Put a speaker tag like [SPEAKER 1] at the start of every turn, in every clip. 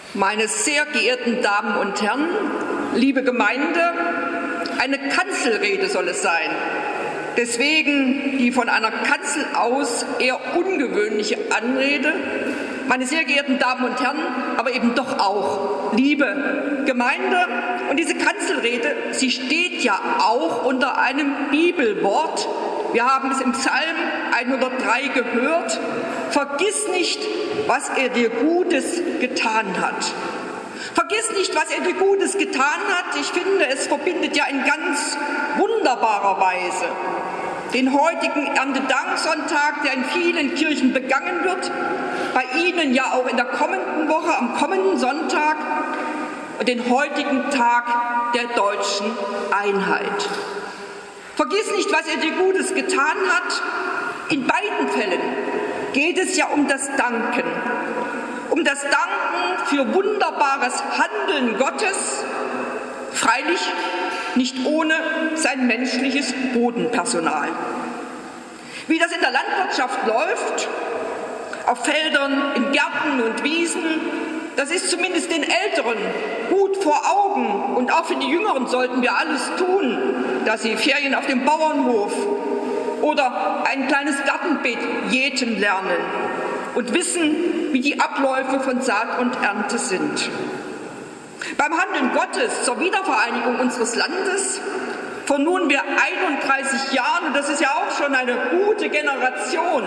[SPEAKER 1] Meine sehr geehrten Damen und Herren, liebe Gemeinde, eine Kanzelrede soll es sein. Deswegen die von einer Kanzel aus eher ungewöhnliche Anrede. Meine sehr geehrten Damen und Herren, aber eben doch auch liebe Gemeinde. Und diese Kanzelrede, sie steht ja auch unter einem Bibelwort. Wir haben es im Psalm 103 gehört. Vergiss nicht, was er dir Gutes getan hat. Vergiss nicht, was er dir Gutes getan hat. Ich finde, es verbindet ja in ganz wunderbarer Weise den heutigen Erntedanksonntag, der in vielen Kirchen begangen wird, bei Ihnen ja auch in der kommenden Woche, am kommenden Sonntag, und den heutigen Tag der deutschen Einheit. Vergiss nicht, was er dir Gutes getan hat. In beiden Fällen geht es ja um das Danken. Um das Danken für wunderbares Handeln Gottes, freilich nicht ohne sein menschliches Bodenpersonal. Wie das in der Landwirtschaft läuft, auf Feldern, in Gärten und Wiesen, das ist zumindest den Älteren gut vor Augen. Und auch für die Jüngeren sollten wir alles tun, dass sie Ferien auf dem Bauernhof oder ein kleines Gartenbeet jäten lernen und wissen, wie die Abläufe von Saat und Ernte sind. Beim Handeln Gottes zur Wiedervereinigung unseres Landes vor nunmehr 31 Jahren, und das ist ja auch schon eine gute Generation,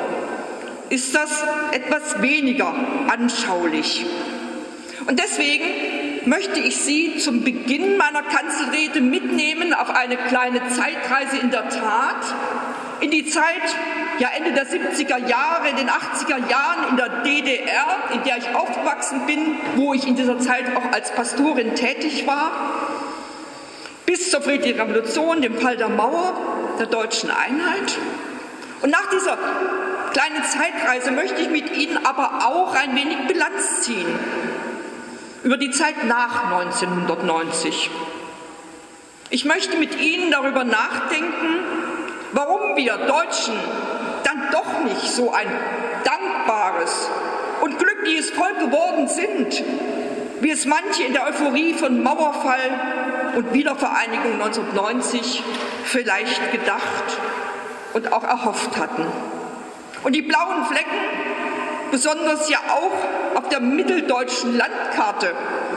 [SPEAKER 1] ist das etwas weniger anschaulich. Und deswegen möchte ich Sie zum Beginn meiner Kanzelrede mitnehmen auf eine kleine Zeitreise in der Tat, in die Zeit, ja Ende der 70er Jahre, in den 80er Jahren in der DDR, in der ich aufgewachsen bin, wo ich in dieser Zeit auch als Pastorin tätig war, bis zur Friedlichen Revolution, dem Fall der Mauer, der deutschen Einheit. Und nach dieser kleinen Zeitreise möchte ich mit Ihnen aber auch ein wenig Bilanz ziehen über die Zeit nach 1990. Ich möchte mit Ihnen darüber nachdenken, warum wir Deutschen dann doch nicht so ein dankbares und glückliches Volk geworden sind, wie es manche in der Euphorie von Mauerfall und Wiedervereinigung 1990 vielleicht gedacht und auch erhofft hatten. Und die blauen Flecken, besonders ja auch auf der mitteldeutschen Landkarte,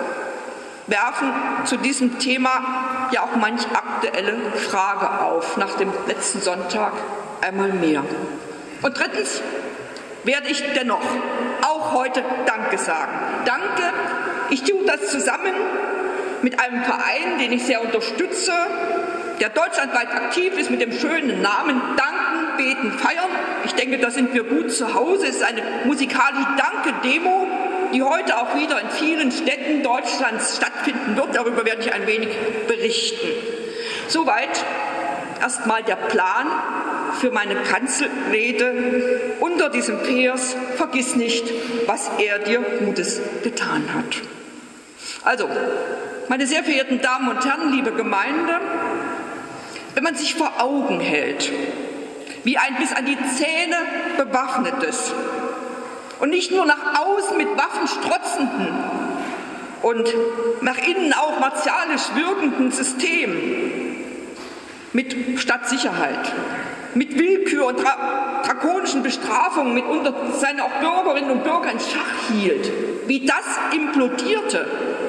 [SPEAKER 1] werfen zu diesem Thema ja auch manch aktuelle Frage auf, nach dem letzten Sonntag einmal mehr. Und drittens werde ich dennoch auch heute Danke sagen. Danke, ich tue das zusammen mit einem Verein, den ich sehr unterstütze, der deutschlandweit aktiv ist mit dem schönen Namen Danken, Beten, Feiern. Ich denke, da sind wir gut zu Hause. Es ist eine musikalische Danke-Demo, die heute auch wieder in vielen Städten Deutschlands stattfinden wird. Darüber werde ich ein wenig berichten. Soweit erstmal der Plan für meine Kanzelrede unter diesem Vers: Vergiss nicht, was er dir Gutes getan hat. Also, meine sehr verehrten Damen und Herren, liebe Gemeinde, wenn man sich vor Augen hält, wie ein bis an die Zähne bewaffnetes und nicht nur nach außen mit Waffen strotzenden und nach innen auch martialisch wirkenden System mit Stadtsicherheit, mit Willkür und drakonischen Bestrafungen mitunter seine auch Bürgerinnen und Bürger in Schach hielt, wie das implodierte,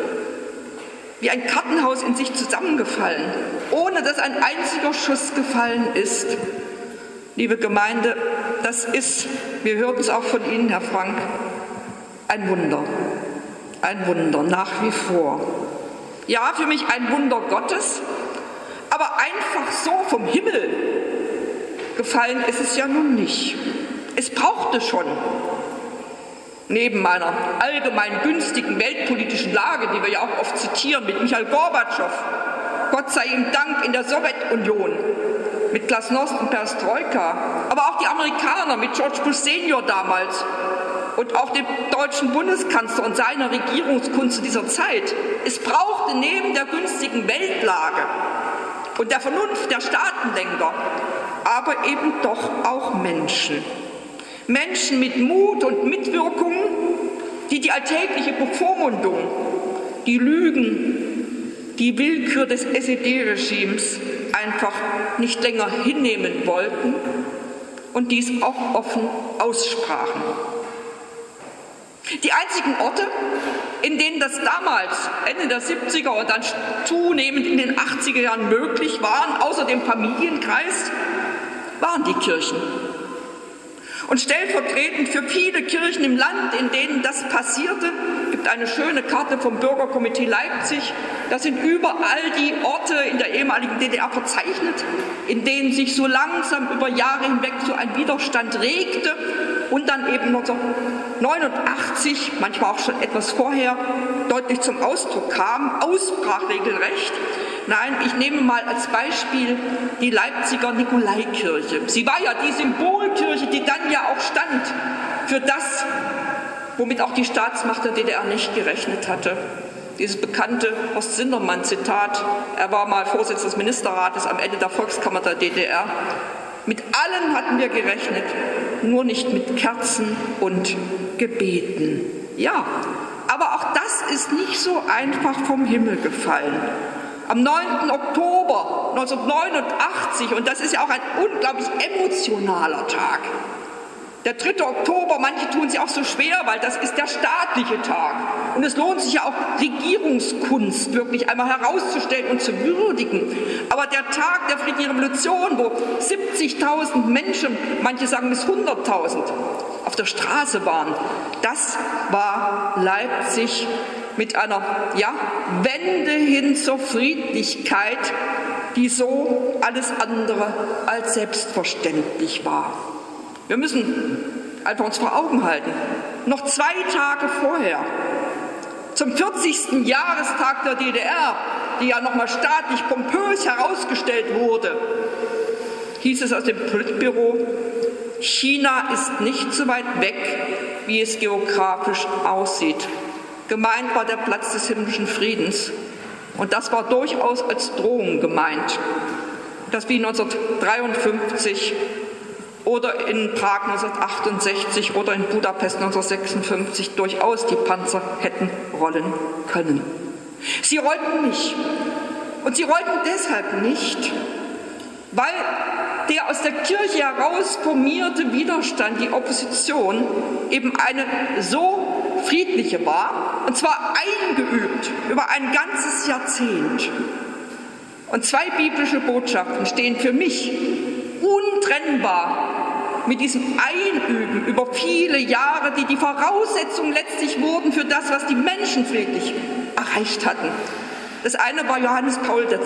[SPEAKER 1] wie ein Kartenhaus in sich zusammengefallen, ohne dass ein einziger Schuss gefallen ist. Liebe Gemeinde, das ist, wir hörten es auch von Ihnen, Herr Frank, ein Wunder nach wie vor. Ja, für mich ein Wunder Gottes, aber einfach so vom Himmel gefallen ist es ja nun nicht. Es brauchte schon, neben meiner allgemein günstigen weltpolitischen Lage, die wir ja auch oft zitieren, mit Michail Gorbatschow, Gott sei ihm Dank in der Sowjetunion, mit Glasnost und Perestroika, aber auch die Amerikaner mit George Bush Senior damals und auch dem deutschen Bundeskanzler und seiner Regierungskunst zu dieser Zeit. Es brauchte neben der günstigen Weltlage und der Vernunft der Staatenlenker aber eben doch auch Menschen. Menschen mit Mut und Mitwirkung, die alltägliche Bevormundung, die Lügen, die Willkür des SED-Regimes einfach nicht länger hinnehmen wollten und dies auch offen aussprachen. Die einzigen Orte, in denen das damals, Ende der 70er und dann zunehmend in den 80er Jahren möglich waren, außer dem Familienkreis, waren die Kirchen. Und stellvertretend für viele Kirchen im Land, in denen das passierte, gibt eine schöne Karte vom Bürgerkomitee Leipzig. Da sind überall die Orte in der ehemaligen DDR verzeichnet, in denen sich so langsam über Jahre hinweg so ein Widerstand regte und dann eben 1989, manchmal auch schon etwas vorher, deutlich zum Ausdruck kam, ausbrach regelrecht. Nein, ich nehme mal als Beispiel die Leipziger Nikolaikirche. Sie war ja die Symbolkirche, die dann ja auch stand für das, womit auch die Staatsmacht der DDR nicht gerechnet hatte. Dieses bekannte Horst Sindermann-Zitat, er war mal Vorsitzender des Ministerrates am Ende der Volkskammer der DDR. Mit allen hatten wir gerechnet, nur nicht mit Kerzen und Gebeten. Ja, aber auch das ist nicht so einfach vom Himmel gefallen. Am 9. Oktober 1989, und das ist ja auch ein unglaublich emotionaler Tag, der 3. Oktober, manche tun sich auch so schwer, weil das ist der staatliche Tag. Und es lohnt sich ja auch, Regierungskunst wirklich einmal herauszustellen und zu würdigen. Aber der Tag der friedlichen Revolution, wo 70.000 Menschen, manche sagen bis 100.000, auf der Straße waren, das war Leipzig mit einer Wende hin zur Friedlichkeit, die so alles andere als selbstverständlich war. Wir müssen einfach uns vor Augen halten, noch 2 Tage vorher, zum 40. Jahrestag der DDR, die ja nochmal staatlich pompös herausgestellt wurde, hieß es aus dem Politbüro, China ist nicht so weit weg, wie es geografisch aussieht. Gemeint war der Platz des himmlischen Friedens. Und das war durchaus als Drohung gemeint, dass wie 1953 oder in Prag 1968 oder in Budapest 1956 durchaus die Panzer hätten rollen können. Sie rollten nicht. Und sie rollten deshalb nicht, weil der aus der Kirche heraus formierte Widerstand, die Opposition, eben eine so friedliche war, und zwar eingeübt über ein ganzes Jahrzehnt. Und 2 biblische Botschaften stehen für mich untrennbar mit diesem Einüben über viele Jahre, die die Voraussetzungen letztlich wurden für das, was die Menschen friedlich erreicht hatten. Das eine war Johannes Paul II.,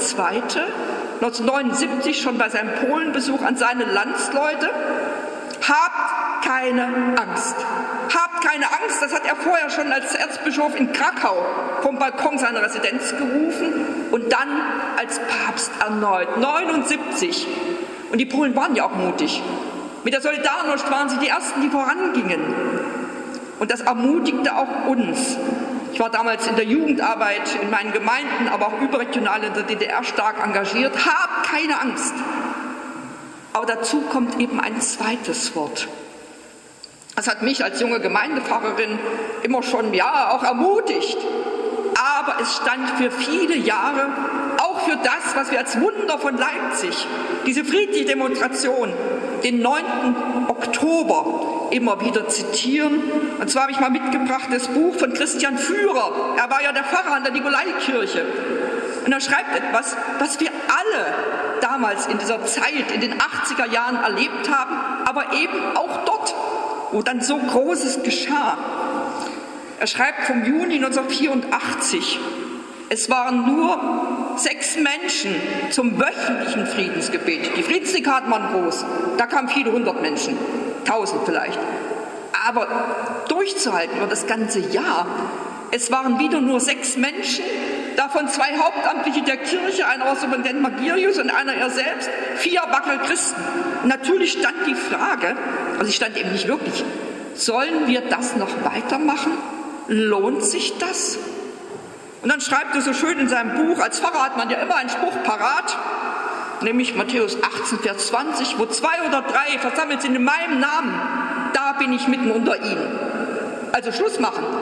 [SPEAKER 1] 1979 schon bei seinem Polenbesuch an seine Landsleute. Habt keine Angst. Habt keine Angst, das hat er vorher schon als Erzbischof in Krakau vom Balkon seiner Residenz gerufen und dann als Papst erneut, 79. Und die Polen waren ja auch mutig. Mit der Solidarność waren sie die Ersten, die vorangingen. Und das ermutigte auch uns. Ich war damals in der Jugendarbeit in meinen Gemeinden, aber auch überregional in der DDR stark engagiert. Habt keine Angst. Aber dazu kommt eben ein zweites Wort. Das hat mich als junge Gemeindepfarrerin immer schon, auch ermutigt. Aber es stand für viele Jahre auch für das, was wir als Wunder von Leipzig, diese friedliche Demonstration, den 9. Oktober immer wieder zitieren. Und zwar habe ich mal mitgebracht das Buch von Christian Führer. Er war ja der Pfarrer an der Nikolaikirche. Und er schreibt etwas, was wir alle damals in dieser Zeit, in den 80er Jahren erlebt haben, aber eben auch dort, wo dann so Großes geschah. Er schreibt vom Juni 1984, es waren nur 6 Menschen zum wöchentlichen Friedensgebet. Die Friedensdekaden waren groß, da kamen viele 100 Menschen, 1000 vielleicht. Aber durchzuhalten über das ganze Jahr, es waren wieder nur 6 Menschen, davon 2 Hauptamtliche der Kirche, einer war Superintendent Magirius und einer er selbst, 4 wackere Christen. Und natürlich stand die Frage, also sie stand eben nicht wirklich, sollen wir das noch weitermachen? Lohnt sich das? Und dann schreibt er so schön in seinem Buch, als Pfarrer hat man ja immer einen Spruch parat, nämlich Matthäus 18, Vers 20, wo 2 oder 3 versammelt sind in meinem Namen, da bin ich mitten unter ihnen. Also Schluss machen.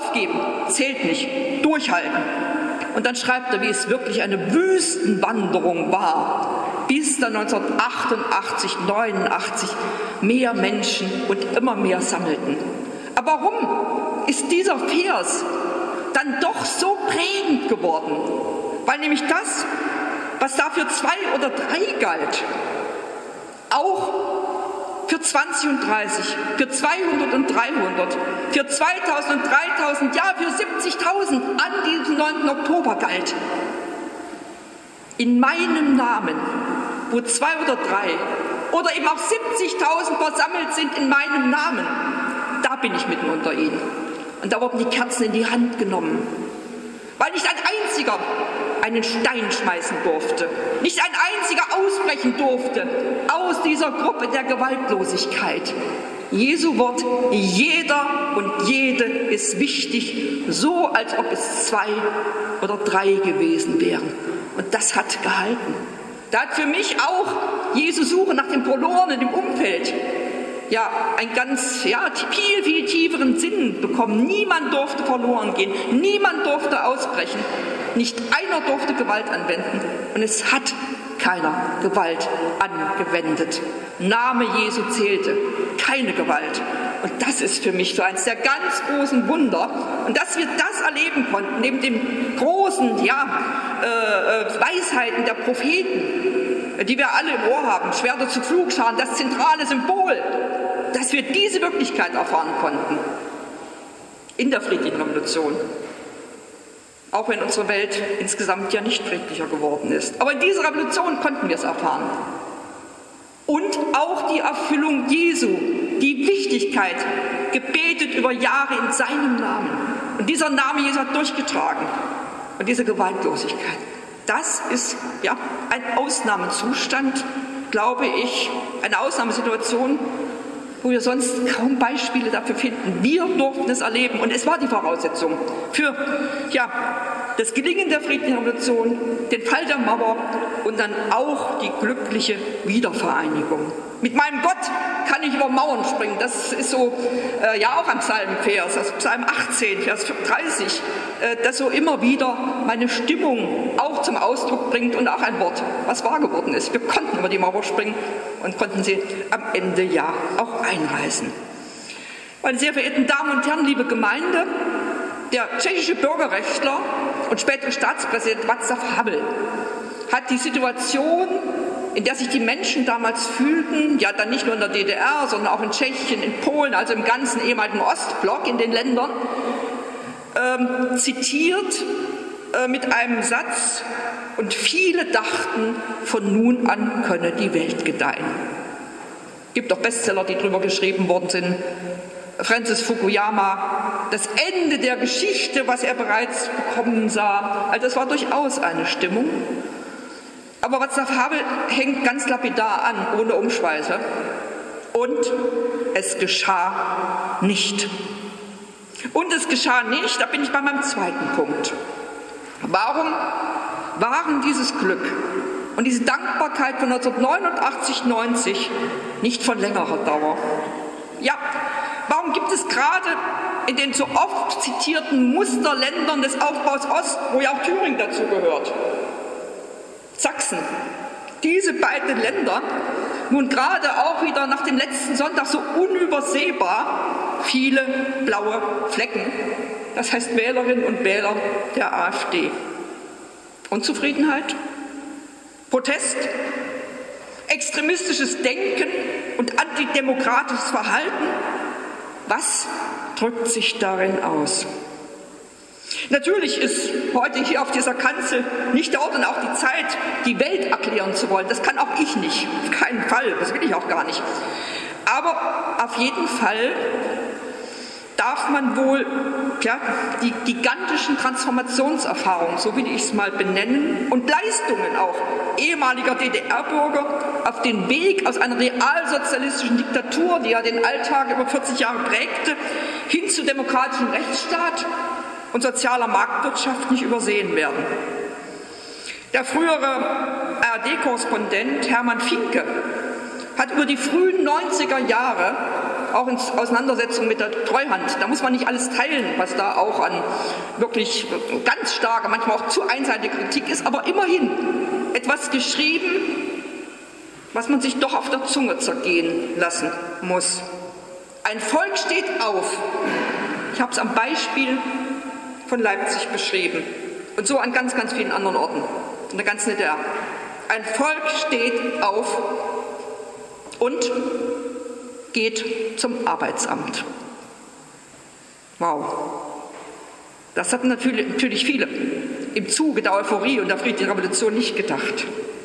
[SPEAKER 1] aufgeben zählt nicht, durchhalten. Und dann schreibt er, wie es wirklich eine Wüstenwanderung war, bis dann 1988, 89 mehr Menschen und immer mehr sammelten. Aber warum ist dieser Vers dann doch so prägend geworden? Weil nämlich das, was da für 2 oder 3 galt, auch für 20 und 30, für 200 und 300, für 2000 und 3000, ja für 70.000 an diesem 9. Oktober galt. In meinem Namen, wo 2 oder 3 oder eben auch 70.000 versammelt sind in meinem Namen, da bin ich mitten unter ihnen. Und da wurden die Kerzen in die Hand genommen, weil nicht ein einziger einen Stein schmeißen durfte, nicht ein einziger ausbrechen durfte aus dieser Gruppe der Gewaltlosigkeit. Jesu Wort, jeder und jede ist wichtig, so als ob es 2 oder 3 gewesen wären. Und das hat gehalten. Da hat für mich auch Jesu Suche nach dem Verlorenen im Umfeld einen ganz, viel, viel tieferen Sinn bekommen. Niemand durfte verloren gehen, niemand durfte ausbrechen, nicht einer durfte Gewalt anwenden. Und es hat keiner Gewalt angewendet. Name Jesu zählte, keine Gewalt. Und das ist für mich so eines der ganz großen Wunder. Und dass wir das erleben konnten, neben den großen Weisheiten der Propheten, die wir alle im Ohr haben, Schwerter zu Pflugscharen, das zentrale Symbol, dass wir diese Wirklichkeit erfahren konnten in der friedlichen Revolution. Auch wenn unsere Welt insgesamt ja nicht friedlicher geworden ist. Aber in dieser Revolution konnten wir es erfahren. Und auch die Erfüllung Jesu, die Wichtigkeit, gebetet über Jahre in seinem Namen. Und dieser Name Jesu hat durchgetragen. Und diese Gewaltlosigkeit, das ist ein Ausnahmezustand, glaube ich, eine Ausnahmesituation, wo wir sonst kaum Beispiele dafür finden. Wir durften es erleben und es war die Voraussetzung für das Gelingen der friedlichen Revolution, den Fall der Mauer und dann auch die glückliche Wiedervereinigung. Mit meinem Gott kann ich über Mauern springen. Das ist so auch ein Psalmenvers, also Psalm 18, Vers 30, das so immer wieder meine Stimmung auch zum Ausdruck bringt und auch ein Wort, was wahr geworden ist. Wir konnten über die Mauer springen und konnten sie am Ende auch einreißen. Meine sehr verehrten Damen und Herren, liebe Gemeinde, der tschechische Bürgerrechtler und spätere Staatspräsident Václav Havel hat die Situation, in der sich die Menschen damals fühlten, dann nicht nur in der DDR, sondern auch in Tschechien, in Polen, also im ganzen ehemaligen Ostblock, in den Ländern, zitiert mit einem Satz: Und viele dachten, von nun an könne die Welt gedeihen. Es gibt auch Bestseller, die darüber geschrieben worden sind. Francis Fukuyama, das Ende der Geschichte, was er bereits bekommen sah. Also es war durchaus eine Stimmung. Aber Václav Havel hängt ganz lapidar an, ohne Umschweife. Und es geschah nicht. Und es geschah nicht, da bin ich bei meinem zweiten Punkt. Warum waren dieses Glück und diese Dankbarkeit von 1989, 90 nicht von längerer Dauer? Warum gibt es gerade in den so oft zitierten Musterländern des Aufbaus Ost, wo ja auch Thüringen dazu gehört, Sachsen, diese beiden Länder nun gerade auch wieder nach dem letzten Sonntag so unübersehbar viele blaue Flecken, das heißt Wählerinnen und Wähler der AfD? Unzufriedenheit? Protest? Extremistisches Denken und antidemokratisches Verhalten? Was drückt sich darin aus? Natürlich ist heute hier auf dieser Kanzel nicht der Ort und auch die Zeit, die Welt erklären zu wollen. Das kann auch ich nicht, auf keinen Fall, das will ich auch gar nicht. Aber auf jeden Fall darf man wohl die gigantischen Transformationserfahrungen, so will ich es mal benennen, und Leistungen auch ehemaliger DDR-Bürger auf den Weg aus einer realsozialistischen Diktatur, die ja den Alltag über 40 Jahre prägte, hin zu demokratischem Rechtsstaat und sozialer Marktwirtschaft nicht übersehen werden. Der frühere ARD-Korrespondent Hermann Finke hat über die frühen 90er Jahre auch in Auseinandersetzung mit der Treuhand. Da muss man nicht alles teilen, was da auch an wirklich ganz starker, manchmal auch zu einseitiger Kritik ist, aber immerhin etwas geschrieben, was man sich doch auf der Zunge zergehen lassen muss. Ein Volk steht auf. Ich habe es am Beispiel von Leipzig beschrieben und so an ganz, ganz vielen anderen Orten in der ganzen DDR. Ein Volk steht auf und geht zum Arbeitsamt. Wow. Das hatten natürlich viele im Zuge der Euphorie und der friedlichen Revolution nicht gedacht.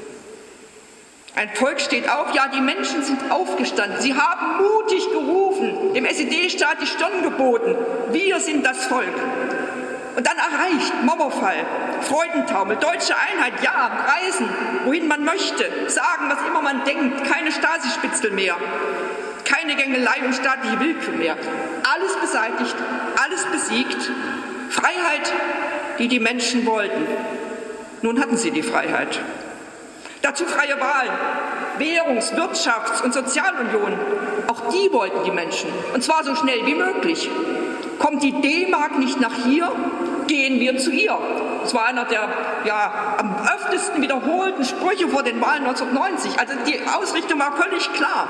[SPEAKER 1] Ein Volk steht auf, ja, die Menschen sind aufgestanden. Sie haben mutig gerufen, dem SED-Staat die Stirn geboten. Wir sind das Volk. Und dann erreicht Mauerfall, Freudentaumel, deutsche Einheit, ja, reisen, wohin man möchte, sagen, was immer man denkt, keine Stasi-Spitzel mehr, keine Gängelei und staatliche Willkür mehr. Alles beseitigt, alles besiegt, Freiheit, die die Menschen wollten. Nun hatten sie die Freiheit. Dazu freie Wahlen, Währungs-, Wirtschafts- und Sozialunion. Auch die wollten die Menschen, und zwar so schnell wie möglich. Kommt die D-Mark nicht nach hier, gehen wir zu ihr. Das war einer der am öftesten wiederholten Sprüche vor den Wahlen 1990. Also die Ausrichtung war völlig klar.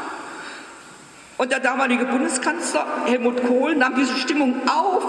[SPEAKER 1] Und der damalige Bundeskanzler Helmut Kohl nahm diese Stimmung auf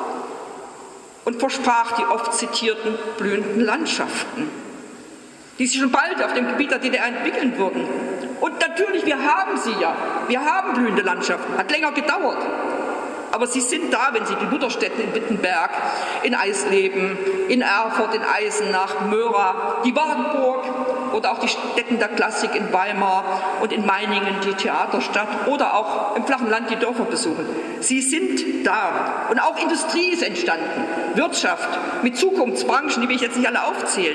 [SPEAKER 1] und versprach die oft zitierten blühenden Landschaften, die sich schon bald auf dem Gebiet der DDR entwickeln würden. Und natürlich, wir haben sie ja. Wir haben blühende Landschaften. Hat länger gedauert. Aber sie sind da, wenn Sie die Lutherstädte in Wittenberg, in Eisleben, in Erfurt, in Eisenach, Möra, die Wartburg oder auch die Stätten der Klassik in Weimar und in Meiningen, die Theaterstadt oder auch im flachen Land die Dörfer besuchen. Sie sind da. Und auch Industrie ist entstanden. Wirtschaft mit Zukunftsbranchen, die will ich jetzt nicht alle aufzählen.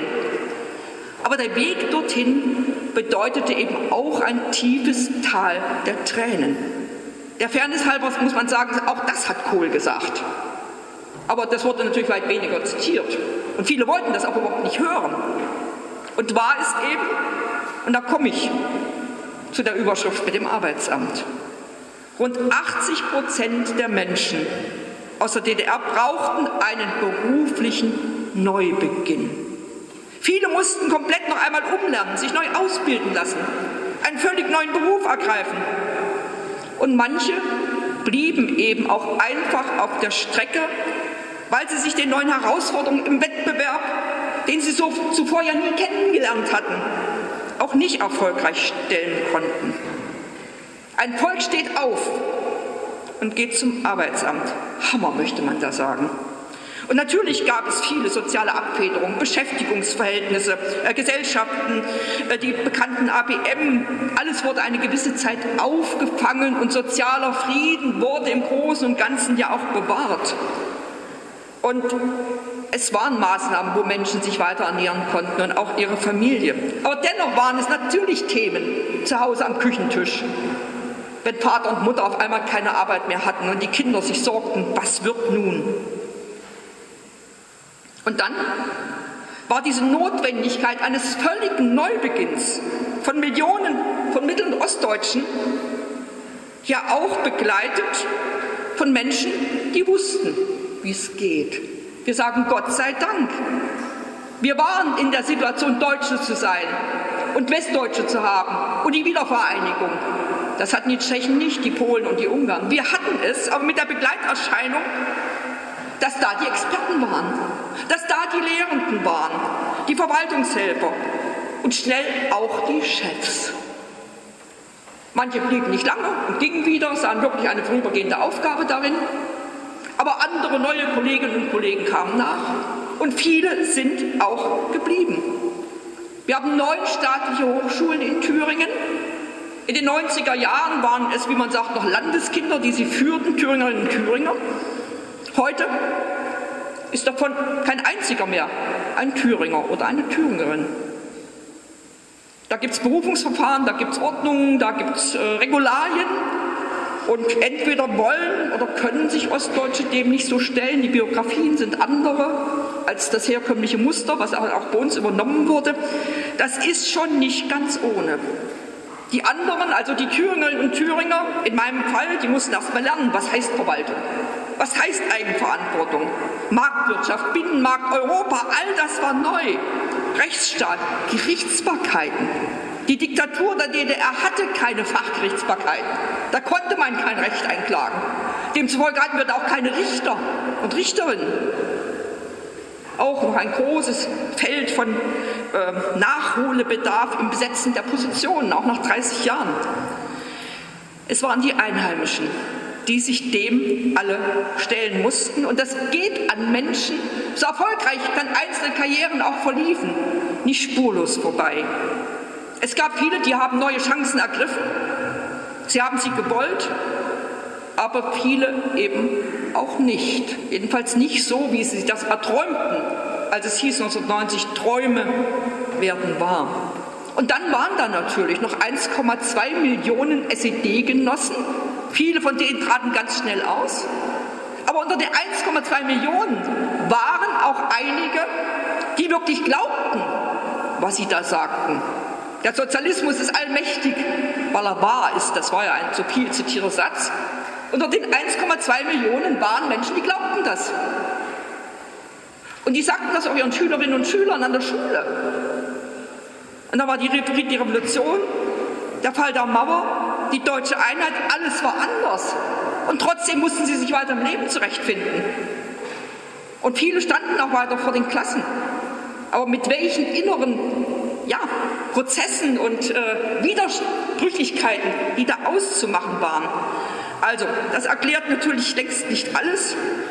[SPEAKER 1] Aber der Weg dorthin bedeutete eben auch ein tiefes Tal der Tränen. Der Fairness halber muss man sagen, auch das hat Kohl gesagt. Aber das wurde natürlich weit weniger zitiert. Und viele wollten das auch überhaupt nicht hören. Und wahr ist eben, und da komme ich zu der Überschrift mit dem Arbeitsamt, rund 80% der Menschen aus der DDR brauchten einen beruflichen Neubeginn. Viele mussten komplett noch einmal umlernen, sich neu ausbilden lassen, einen völlig neuen Beruf ergreifen. Und manche blieben eben auch einfach auf der Strecke, weil sie sich den neuen Herausforderungen im Wettbewerb, den sie so zuvor ja nie kennengelernt hatten, auch nicht erfolgreich stellen konnten. Ein Volk steht auf und geht zum Arbeitsamt. Hammer, möchte man da sagen. Und natürlich gab es viele soziale Abfederungen, Beschäftigungsverhältnisse, Gesellschaften, die bekannten ABM. Alles wurde eine gewisse Zeit aufgefangen und sozialer Frieden wurde im Großen und Ganzen ja auch bewahrt. Und es waren Maßnahmen, wo Menschen sich weiter ernähren konnten und auch ihre Familie. Aber dennoch waren es natürlich Themen zu Hause am Küchentisch, wenn Vater und Mutter auf einmal keine Arbeit mehr hatten und die Kinder sich sorgten, was wird nun? Und dann war diese Notwendigkeit eines völligen Neubeginns von Millionen von Mittel- und Ostdeutschen ja auch begleitet von Menschen, die wussten, wie es geht. Wir sagen Gott sei Dank. Wir waren in der Situation, Deutsche zu sein und Westdeutsche zu haben und die Wiedervereinigung. Das hatten die Tschechen nicht, die Polen und die Ungarn. Wir hatten es, aber mit der Begleiterscheinung, dass da die Experten waren, dass da die Lehrenden waren, die Verwaltungshelfer und schnell auch die Chefs. Manche blieben nicht lange und gingen wieder, sahen wirklich eine vorübergehende Aufgabe darin, aber andere neue Kolleginnen und Kollegen kamen nach und viele sind auch geblieben. Wir haben 9 staatliche Hochschulen in Thüringen. In den 90er Jahren waren es, wie man sagt, noch Landeskinder, die sie führten, Thüringerinnen und Thüringer. Heute ist davon kein einziger mehr ein Thüringer oder eine Thüringerin. Da gibt es Berufungsverfahren, da gibt es Ordnungen, da gibt es Regularien und entweder wollen oder können sich Ostdeutsche dem nicht so stellen. Die Biografien sind andere als das herkömmliche Muster, was auch bei uns übernommen wurde. Das ist schon nicht ganz ohne. Die anderen, also die Thüringerinnen und Thüringer, in meinem Fall, die mussten erst mal lernen, was heißt Verwaltung, was heißt Eigenverantwortung, Marktwirtschaft, Binnenmarkt, Europa, all das war neu. Rechtsstaat, Gerichtsbarkeiten. Die Diktatur der DDR hatte keine Fachgerichtsbarkeiten. Da konnte man kein Recht einklagen. Demzufolge hatten wir da auch keine Richter und Richterinnen. Auch noch ein großes Feld von Nachholbedarf im Besetzen der Positionen, auch nach 30 Jahren. Es waren die Einheimischen, die sich dem alle stellen mussten. Und das geht an Menschen, so erfolgreich dann einzelne Karrieren auch verliefen, nicht spurlos vorbei. Es gab viele, die haben neue Chancen ergriffen, sie haben sie gewollt, aber viele eben auch nicht. Jedenfalls nicht so, wie sie das erträumten, als es hieß 1990, Träume werden wahr. Und dann waren da natürlich noch 1,2 Millionen SED-Genossen. Viele von denen traten ganz schnell aus. Aber unter den 1,2 Millionen waren auch einige, die wirklich glaubten, was sie da sagten. Der Sozialismus ist allmächtig, weil er wahr ist. Das war ja ein zu viel zitierter Satz. Unter den 1,2 Millionen waren Menschen, die glaubten das. Und die sagten das auch ihren Schülerinnen und Schülern an der Schule. Und da war die Revolution, der Fall der Mauer, die deutsche Einheit, alles war anders. Und trotzdem mussten sie sich weiter im Leben zurechtfinden. Und viele standen auch weiter vor den Klassen. Aber mit welchen inneren Prozessen und Widersprüchlichkeiten, die da auszumachen waren. Also, das erklärt natürlich längst nicht alles,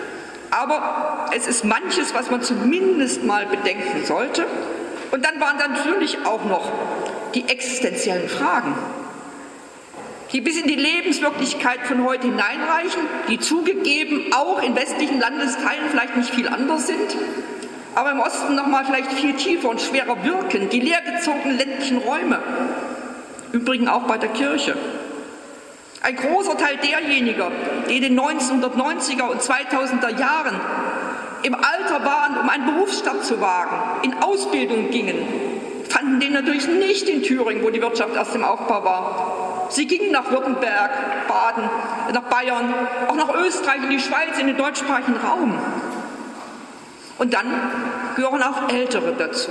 [SPEAKER 1] aber es ist manches, was man zumindest mal bedenken sollte. Und dann waren dann natürlich auch noch die existenziellen Fragen, die bis in die Lebenswirklichkeit von heute hineinreichen, die zugegeben auch in westlichen Landesteilen vielleicht nicht viel anders sind, aber im Osten noch mal vielleicht viel tiefer und schwerer wirken, die leergezogenen ländlichen Räume, übrigens auch bei der Kirche. Ein großer Teil derjenigen, die in den 1990er und 2000er Jahren im Alter waren, um einen Berufsstart zu wagen, in Ausbildung gingen, fanden den natürlich nicht in Thüringen, wo die Wirtschaft erst im Aufbau war. Sie gingen nach Württemberg, Baden, nach Bayern, auch nach Österreich, in die Schweiz, in den deutschsprachigen Raum. Und dann gehören auch Ältere dazu.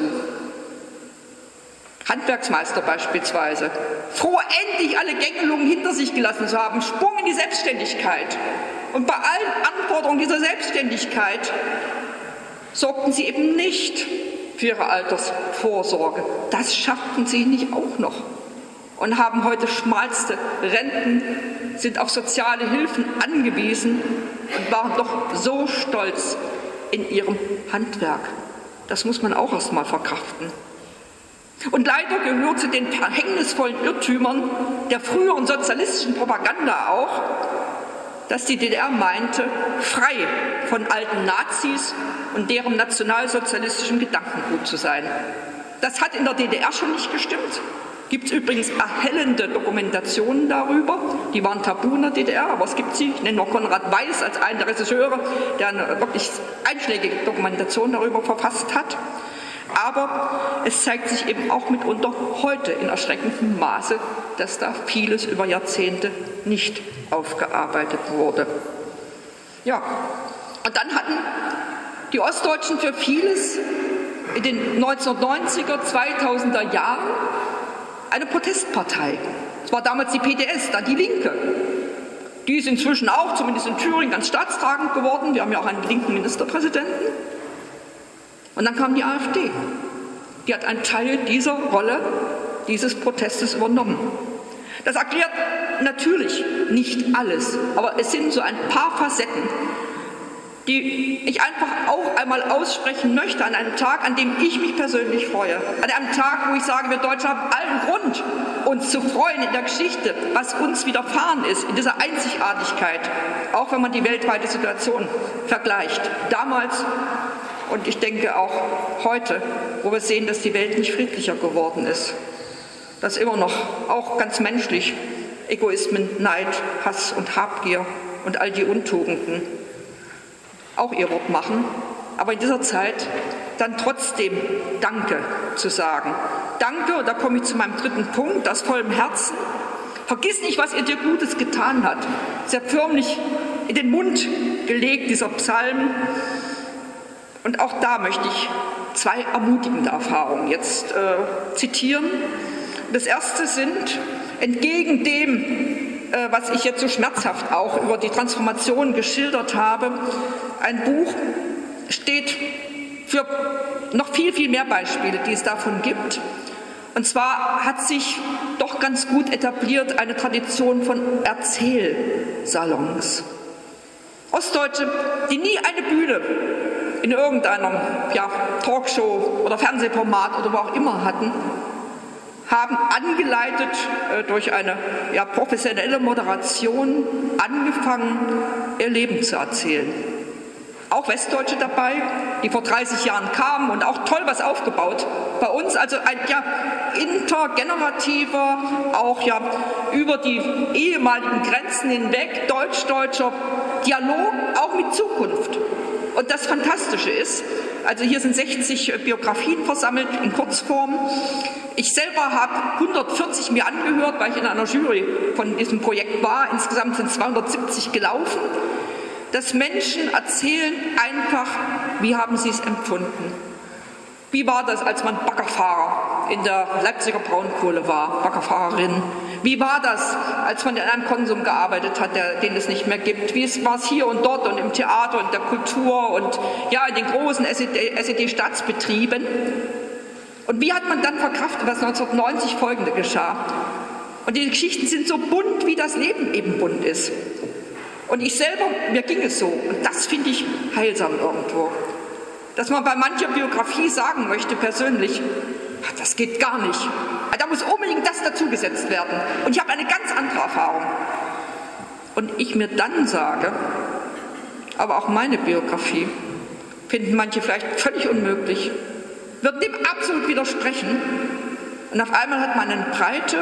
[SPEAKER 1] Handwerksmeister beispielsweise, froh endlich alle Gängelungen hinter sich gelassen zu haben, Sprung in die Selbstständigkeit. Und bei allen Anforderungen dieser Selbstständigkeit sorgten sie eben nicht für ihre Altersvorsorge. Das schafften sie nicht auch noch und haben heute schmalste Renten, sind auf soziale Hilfen angewiesen und waren doch so stolz in ihrem Handwerk. Das muss man auch erst mal verkraften. Und leider gehört zu den verhängnisvollen Irrtümern der früheren sozialistischen Propaganda auch, dass die DDR meinte, frei von alten Nazis und deren nationalsozialistischem Gedankengut zu sein. Das hat in der DDR schon nicht gestimmt. Gibt es übrigens erhellende Dokumentationen darüber, die waren tabu in der DDR, aber es gibt sie. Ich nenne noch Konrad Weiß als einen der Regisseure, der eine wirklich einschlägige Dokumentation darüber verfasst hat. Aber es zeigt sich eben auch mitunter heute in erschreckendem Maße, dass da vieles über Jahrzehnte nicht aufgearbeitet wurde. Ja, und dann hatten die Ostdeutschen für vieles in den 1990er, 2000er Jahren eine Protestpartei. Es war damals die PDS, dann die Linke. Die ist inzwischen auch, zumindest in Thüringen, ganz staatstragend geworden. Wir haben ja auch einen linken Ministerpräsidenten. Und dann kam die AfD. Die hat einen Teil dieser Rolle, dieses Protestes übernommen. Das erklärt natürlich nicht alles, aber es sind so ein paar Facetten, die ich einfach auch einmal aussprechen möchte an einem Tag, an dem ich mich persönlich freue. An einem Tag, wo ich sage, wir Deutsche haben allen Grund, uns zu freuen in der Geschichte, was uns widerfahren ist, in dieser Einzigartigkeit, auch wenn man die weltweite Situation vergleicht. Damals und ich denke auch heute, wo wir sehen, dass die Welt nicht friedlicher geworden ist, dass immer noch, auch ganz menschlich, Egoismen, Neid, Hass und Habgier und all die Untugenden auch ihr Wort machen, aber in dieser Zeit dann trotzdem Danke zu sagen. danke, und da komme ich zu meinem dritten Punkt, aus vollem Herzen. Vergiss nicht, was er dir Gutes getan hat. Ist ja förmlich in den Mund gelegt, dieser Psalm. Und auch da möchte ich zwei ermutigende Erfahrungen jetzt zitieren. Das erste sind, entgegen dem, was ich jetzt so schmerzhaft auch über die Transformation geschildert habe, ein Buch steht für noch viel, viel mehr Beispiele, die es davon gibt. Und zwar hat sich doch ganz gut etabliert eine Tradition von Erzählsalons. Ostdeutsche, die nie eine Bühne in irgendeiner Talkshow oder Fernsehformat oder wo auch immer hatten, haben angeleitet durch eine professionelle Moderation angefangen, ihr Leben zu erzählen. Auch Westdeutsche dabei, die vor 30 Jahren kamen und auch toll was aufgebaut. Bei uns also ein intergenerativer, auch über die ehemaligen Grenzen hinweg, deutsch-deutscher Dialog, auch mit Zukunft. Und das Fantastische ist, also hier sind 60 Biografien versammelt in Kurzform. Ich selber habe 140 mir angehört, weil ich in einer Jury von diesem Projekt war. Insgesamt sind 270 gelaufen. Dass Menschen erzählen einfach, wie haben sie es empfunden. Wie war das, als man Baggerfahrer in der Leipziger Braunkohle war, Baggerfahrerin? Wie war das, als man in einem Konsum gearbeitet hat, den es nicht mehr gibt? Wie war es hier und dort und im Theater und der Kultur und in den großen SED-Staatsbetrieben? Und wie hat man dann verkraftet, was 1990 Folgende geschah? Und die Geschichten sind so bunt, wie das Leben eben bunt ist. Und ich selber, mir ging es so, und das finde ich heilsam irgendwo, dass man bei mancher Biografie sagen möchte persönlich, das geht gar nicht. Da muss unbedingt das dazugesetzt werden. Und ich habe eine ganz andere Erfahrung. Und ich mir dann sage, aber auch meine Biografie finden manche vielleicht völlig unmöglich, wird dem absolut widersprechen. Und auf einmal hat man eine Breite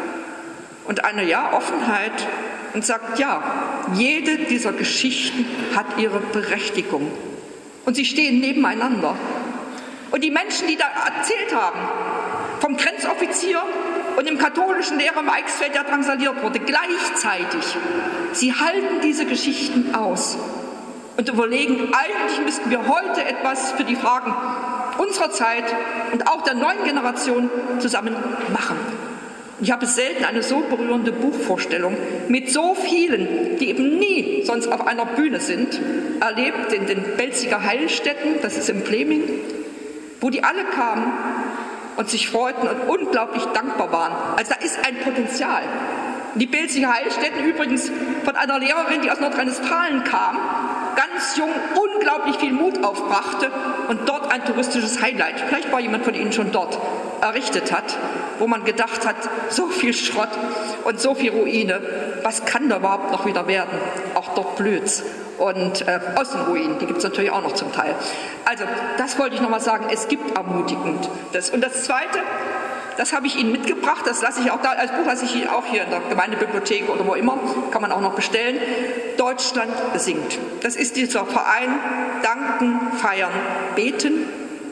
[SPEAKER 1] und eine Offenheit und sagt, jede dieser Geschichten hat ihre Berechtigung. Und sie stehen nebeneinander. Und die Menschen, die da erzählt haben, vom Grenzoffizier und dem katholischen Lehrer im Eichsfeld, der drangsaliert wurde, gleichzeitig, sie halten diese Geschichten aus und überlegen, eigentlich müssten wir heute etwas für die Fragen unserer Zeit und auch der neuen Generation zusammen machen. Ich habe selten eine so berührende Buchvorstellung mit so vielen, die eben nie sonst auf einer Bühne sind, erlebt in den Belziger Heilstätten, das ist in Fleming, wo die alle kamen und sich freuten und unglaublich dankbar waren. Also da ist ein Potenzial. Die Belziger Heilstätten übrigens von einer Lehrerin, die aus Nordrhein-Westfalen kam, ganz jung unglaublich viel Mut aufbrachte und dort ein touristisches Highlight, vielleicht war jemand von Ihnen schon dort, errichtet hat, wo man gedacht hat, so viel Schrott und so viel Ruine, was kann da überhaupt noch wieder werden? Auch dort blüht's. Und Außenruinen, die gibt es natürlich auch noch zum Teil. Also das wollte ich nochmal sagen, es gibt ermutigend das. Und das Zweite, das habe ich Ihnen mitgebracht, das lasse ich auch da, als Buch lasse ich Ihnen auch hier in der Gemeindebibliothek oder wo immer, kann man auch noch bestellen. Deutschland singt. Das ist dieser Verein Danken, Feiern, Beten.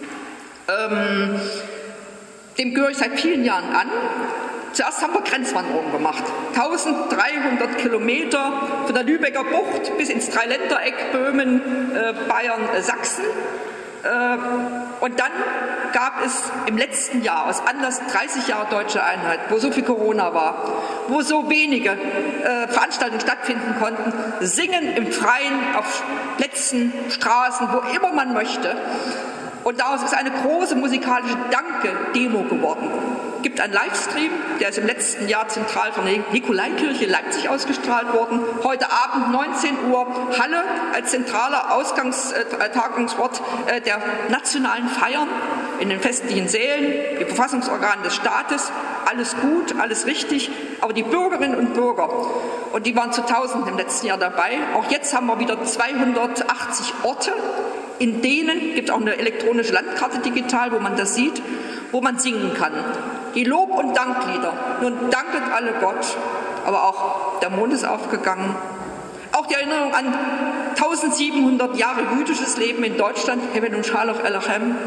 [SPEAKER 1] Dem gehöre ich seit vielen Jahren an. Zuerst haben wir Grenzwanderungen gemacht. 1300 Kilometer von der Lübecker Bucht bis ins Dreiländereck, Böhmen, Bayern, Sachsen. Und dann gab es im letzten Jahr aus Anlass 30 Jahre Deutsche Einheit, wo so viel Corona war, wo so wenige Veranstaltungen stattfinden konnten, Singen im Freien, auf Plätzen, Straßen, wo immer man möchte. Und daraus ist eine große musikalische Danke-Demo geworden. Es gibt einen Livestream, der ist im letzten Jahr zentral von der Nikolaikirche Leipzig ausgestrahlt worden. Heute Abend 19 Uhr Halle als zentraler Tagungsort der nationalen Feiern in den festlichen Sälen, die Verfassungsorgane des Staates. Alles gut, alles richtig, aber die Bürgerinnen und Bürger, und die waren zu Tausenden im letzten Jahr dabei. Auch jetzt haben wir wieder 280 Orte, in denen gibt es auch eine elektronische Landkarte digital, wo man das sieht, wo man singen kann. Die Lob- und Danklieder. Nun danket alle Gott, aber auch der Mond ist aufgegangen. Auch die Erinnerung an 1700 Jahre jüdisches Leben in Deutschland, Hevel und Shalom Elechem.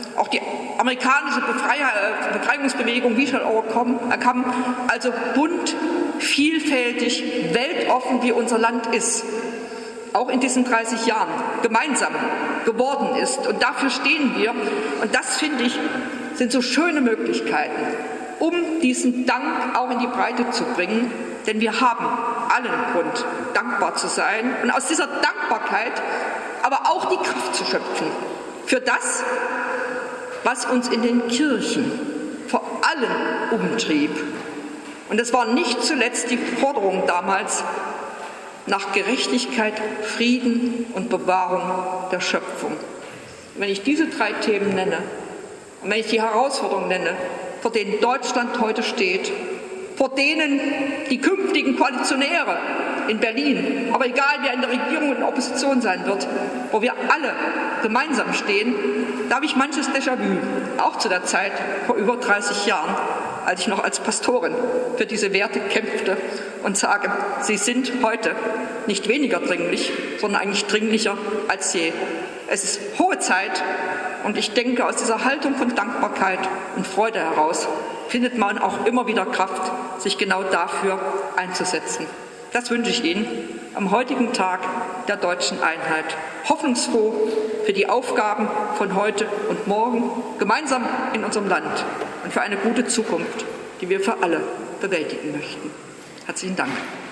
[SPEAKER 1] auch die amerikanische Befreiungsbewegung, wie shall overcome, also bunt, vielfältig, weltoffen, wie unser Land ist, auch in diesen 30 Jahren gemeinsam geworden ist. Und dafür stehen wir. Und das, finde ich, sind so schöne Möglichkeiten, um diesen Dank auch in die Breite zu bringen. Denn wir haben allen Grund, dankbar zu sein und aus dieser Dankbarkeit aber auch die Kraft zu schöpfen für das, was uns in den Kirchen vor allem umtrieb. Und es war nicht zuletzt die Forderung damals nach Gerechtigkeit, Frieden und Bewahrung der Schöpfung. Und wenn ich diese 3 Themen nenne und wenn ich die Herausforderungen nenne, vor denen Deutschland heute steht, vor denen die künftigen Koalitionäre in Berlin, aber egal wer in der Regierung und in der Opposition sein wird, wo wir alle gemeinsam stehen, da habe ich manches Déjà-vu, auch zu der Zeit vor über 30 Jahren, als ich noch als Pastorin für diese Werte kämpfte und sage, sie sind heute nicht weniger dringlich, sondern eigentlich dringlicher als je. Es ist hohe Zeit und ich denke, aus dieser Haltung von Dankbarkeit und Freude heraus findet man auch immer wieder Kraft, sich genau dafür einzusetzen. Das wünsche ich Ihnen am heutigen Tag der deutschen Einheit. Hoffnungsfroh für die Aufgaben von heute und morgen, gemeinsam in unserem Land und für eine gute Zukunft, die wir für alle bewältigen möchten. Herzlichen Dank.